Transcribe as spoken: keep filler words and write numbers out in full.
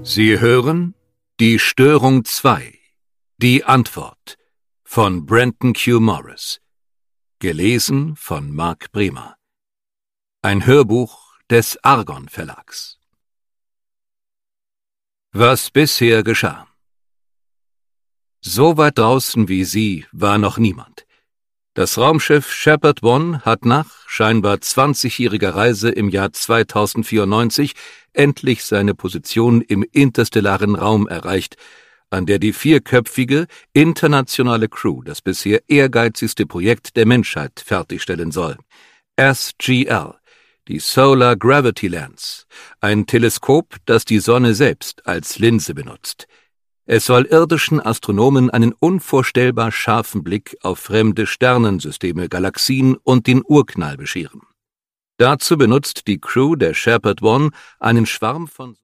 Sie hören Die Störung zwei. Die Antwort von Brenton Q. Morris. Gelesen von Marc Bremer. Ein Hörbuch des Argon Verlags. Was bisher geschah. So weit draußen wie sie war noch niemand. Das Raumschiff Shepard One hat nach scheinbar zwanzigjähriger Reise im Jahr zweitausendvierundneunzig endlich seine Position im interstellaren Raum erreicht, an der die vierköpfige, internationale Crew das bisher ehrgeizigste Projekt der Menschheit fertigstellen soll. S G L, die Solar Gravity Lens, ein Teleskop, das die Sonne selbst als Linse benutzt. Es soll irdischen Astronomen einen unvorstellbar scharfen Blick auf fremde Sternensysteme, Galaxien und den Urknall bescheren. Dazu benutzt die Crew der Shepard One einen Schwarm von